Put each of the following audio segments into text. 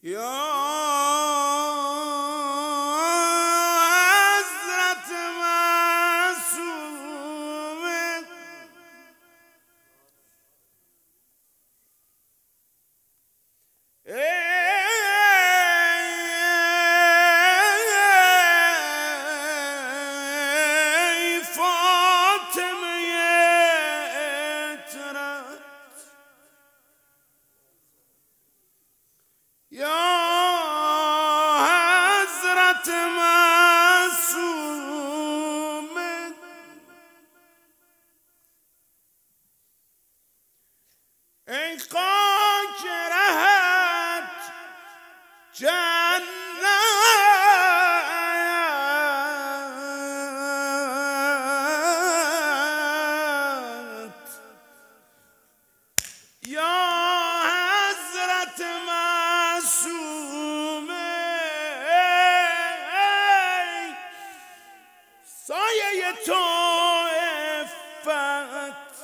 یا حضرت معصوم ای فاطمه اطرت یا حضرت معصوم ای خاک رهت جنت یا حضرت معصوم ای سایه تو عفت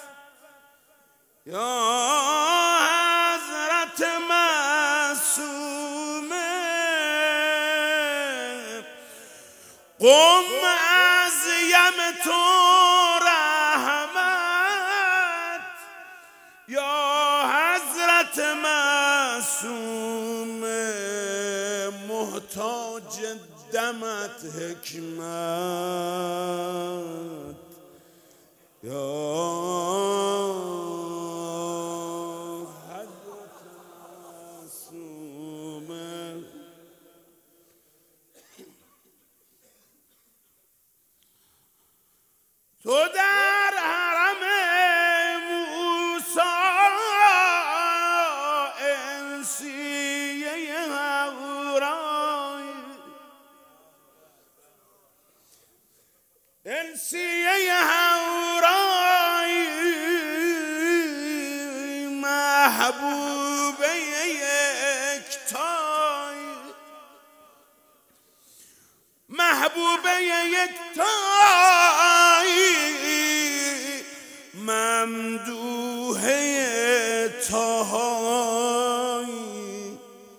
یا حضرت معصوم قم از یم تو رحمت یا حضرت معصوم محتاج دمت حکمت یا حضرت معصوم تو در حرم موسی انسیه هورای انسیه هورای محبوبه یکتای محبوبه یکتای ممدوحه طاهایی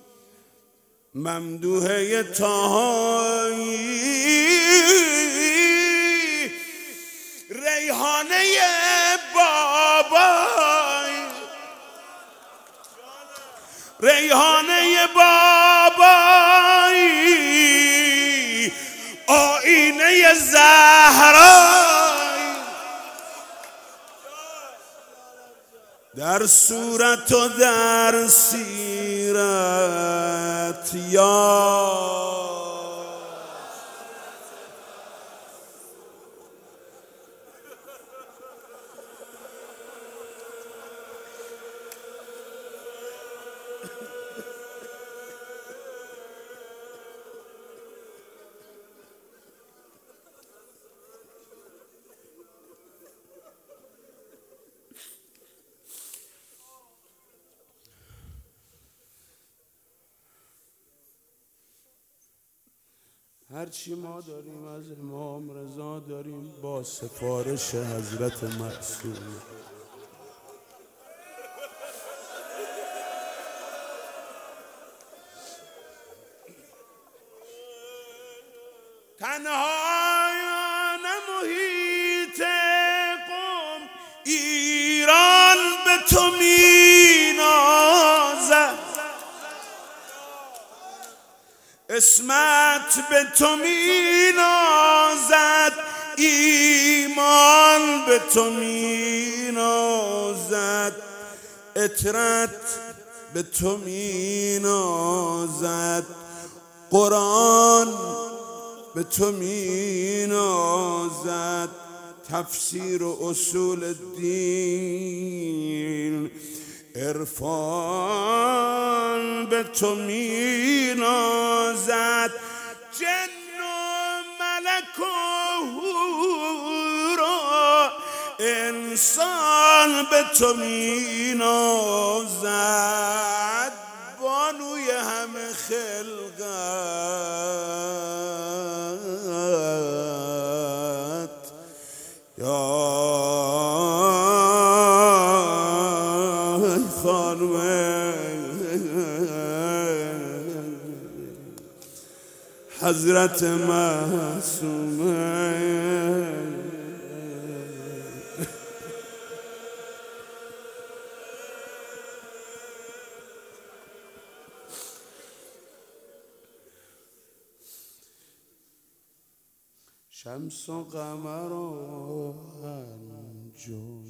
ممدوحه طاهایی ریحانه بابای ریحانه بابای آینه زهرای در صورت و در سیرت یا هرچی ما داریم از امام رضا داریم با سفارش حضرت معصوم. تنهایان محیط قم ایران به تو می نازد اسمت به تو می نازد ایمان به تو می نازد اطرت به تو می نازد قرآن به تو می نازد تفسیر و اصول الدین عرفان به تو می نازد جن و ملک و حور و انسان به تو می نازد بانوی همه خلقت یا خانم حضرت معصومه شمس و قمر و انجم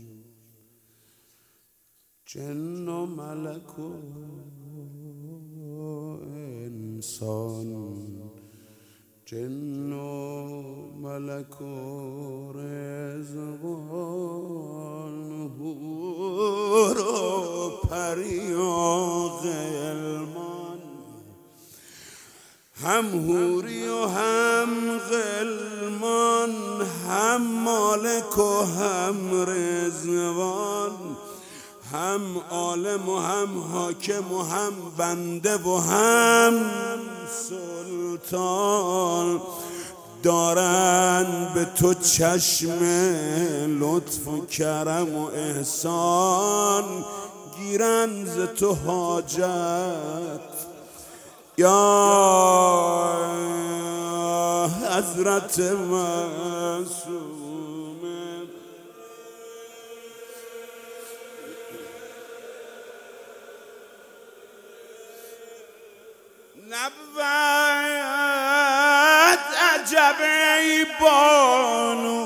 جن و ملک و انسان جن و ملک و رضوان حور و پری و غلمان هم حوری و هم غلمان هم مالک و هم رضوان هم عالم و هم حاکم و هم بنده و هم سلطان دارن به تو چشم لطف و کرم و احسان گیرن ز تو حاجت یا حضرت معصومه نبود عجب ای بانو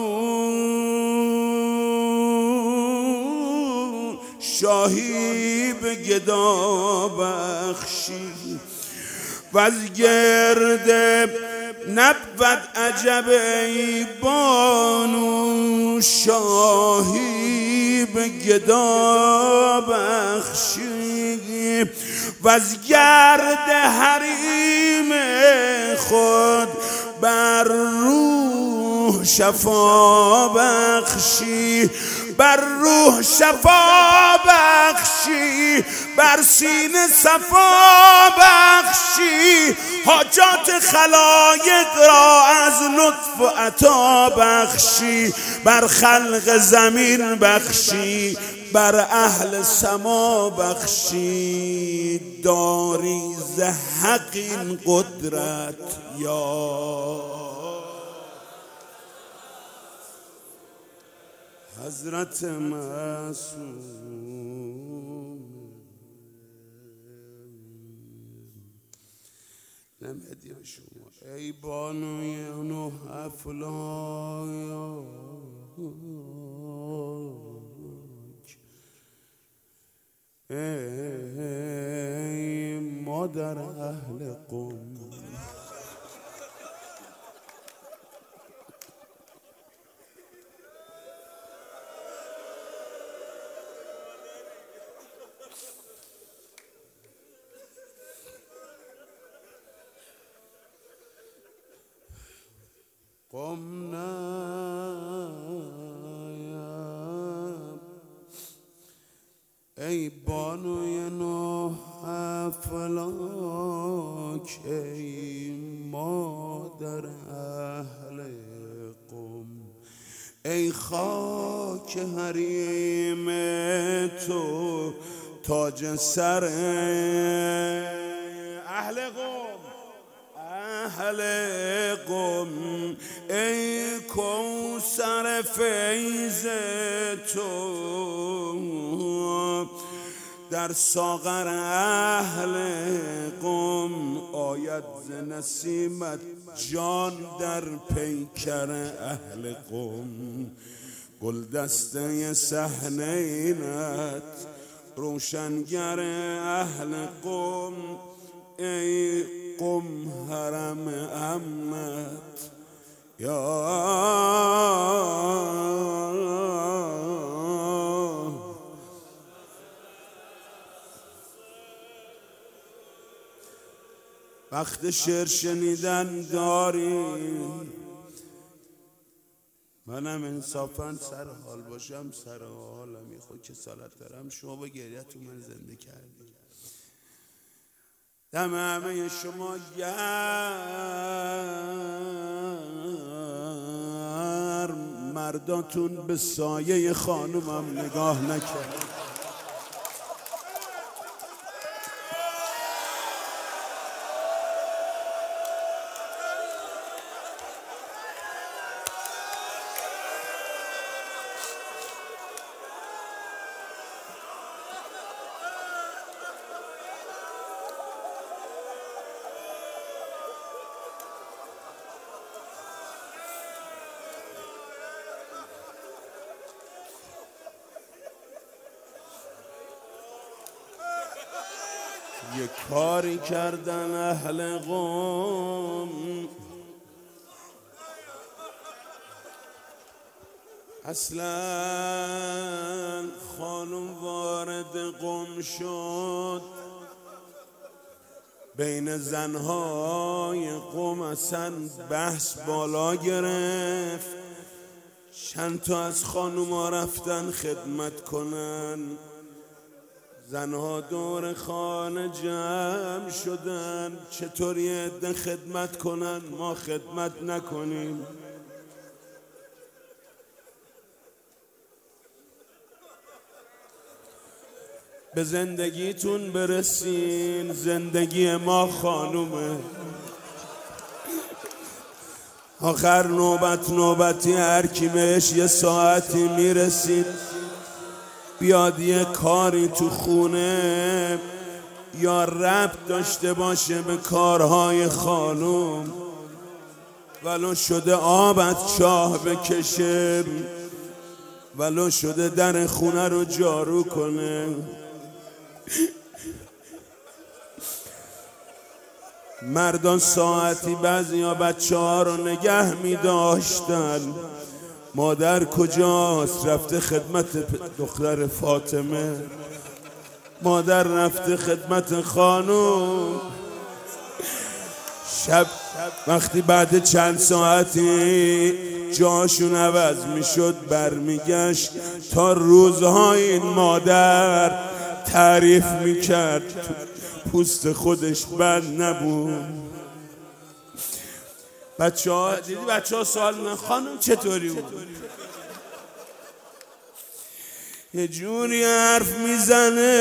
شاهی به گدا بخشی وز گرد نبود عجب ای بانو شاهی به گدا بخشی وز گرد حریم خود بر روح شفا بخشی بر روح شفا بخشی بر سینه صفا بخشی حاجات خلایق را از لطف و عطا بخشی بر خلق زمین بخشی بر اهل سما بخشی داری ز حق این قدرت یا حضرت معصوم نمیدی شما ای بانوی نوح افلاک ای مادر اهل قم قم نایم ای بانوی نوح افلاک ای مادر اهل قم ای خاک حریم تو تاج سر اهل قم اهل قم ای کوثر فیض تو در ساغر اهل قم آید ز نسیمت جان در پیکر اهل قم گل دسته صحنه اینت روشنگر اهل قم ای قم حرم امت یا وقت شعر شنیدن داری منم انصافا سر حال باشم سر حالم یه خود که سالت دارم شما با گریه‌تون من زنده کردی دم همه شما گرم مرداتون به سایه خانومم نگاه نکرد یه کاری کردن اهل قم، اصلا خانم وارد قم شد، بین زنهای قم اصلا بحث بالا گرفت. چند تا از خانوما رفتن خدمت کنن، زنها دور خانه جمع شدن. چطوری عده خدمت کنن ما خدمت نکنیم؟ به زندگیتون برسین، زندگی ما خانومه. آخر نوبتی هر کی بهش یه ساعتی میرسید بیاد یه کاری تو خونه یا ربط داشته باشه به کارهای خانوم، ولو شده آب از چاه بکشه، ولو شده در خونه رو جارو کنه. مردان ساعتی بعضیا بچه ها رو نگه می داشتن. مادر کجاست؟ رفته خدمت دختر فاطمه، مادر رفته خدمت خانوم. شب وقتی بعد چند ساعتی جاشون عوض می شد برمیگشت، تا روزهای این مادر تعریف می کرد پوست خودش بند نبود. بچه ها دیدی بچه ها سوال من خانم چطوری بود؟ یه جوری حرف میزنه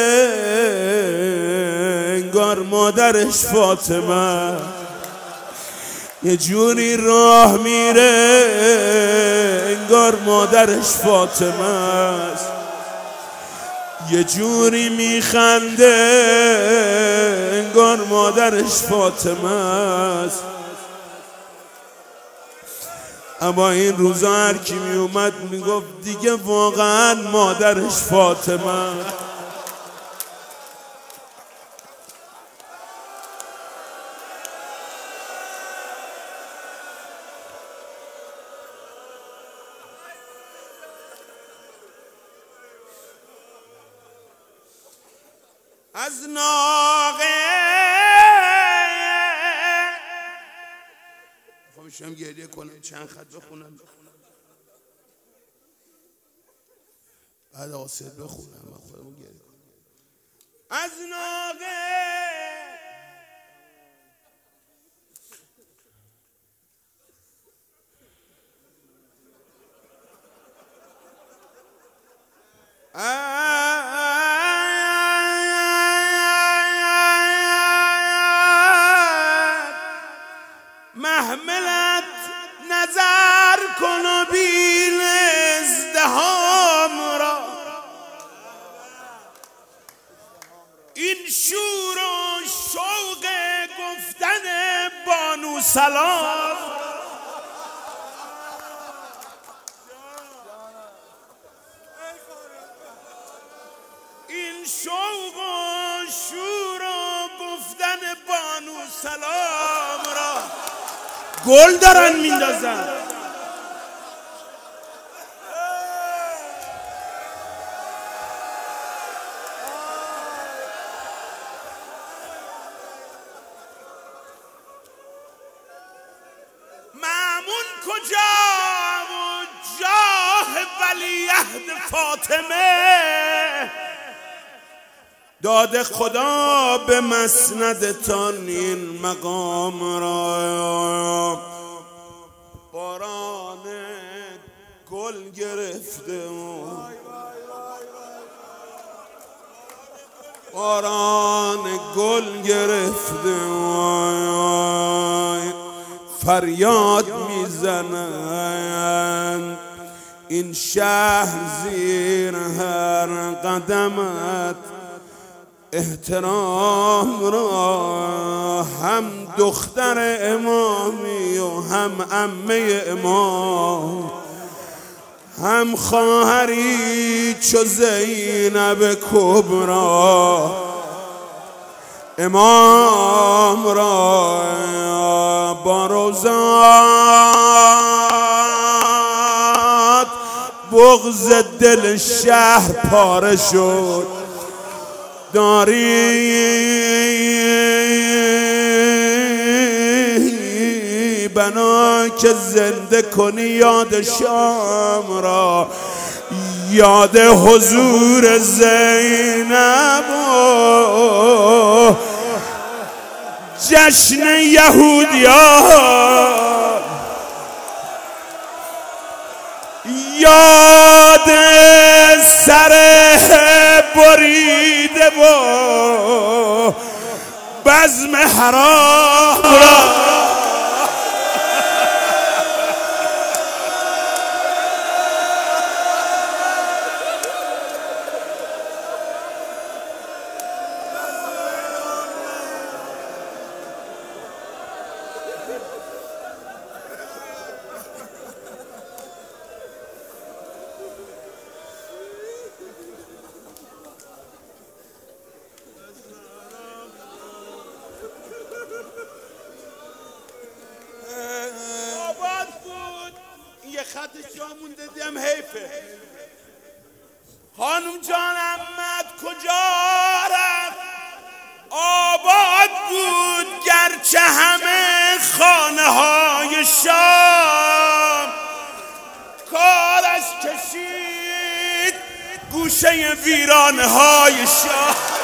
انگار مادرش فاطمه، یه جوری راه میره انگار مادرش فاطمه است، یه جوری میخنده انگار مادرش فاطمه است. اما این روزا هر کی میومد میگفت دیگه واقعا مادرش فاطمه. از ناقه خواهشم گریه کنم چند خط بخونم بعد آسد بخونم خودمون گریه کنم. از ناقه محملت نظر کن و بین ازدهام را، این شور و شوق گفتن بانو سلام، این شوق و شور و گفتن بانو سلام را گل دارن میندازن. مامون کجا و جاه ولیعهد فاطمه، داد خدا به مسندتان این مقام را. باران گل گرفته باران گل گرفته فریاد میزنند این شهر زیر هر قدمت احترام را. هم دختر امامی و هم عمه امام، هم خواهری چو زینب کبرا، امام را با روزات بغض دل شهر پاره شد. داری بنا که زنده کنی یاد شام را، یاد حضور زینب و جشن یهودیان، یاد سر بریده و بزم حرام را. یه خطش جا مونده دیدم حیفه. خانم جان احمد کجا رفت؟ آباد بود گرچه همه خانه های شام، کارش کشید گوشه ویرانه های شام.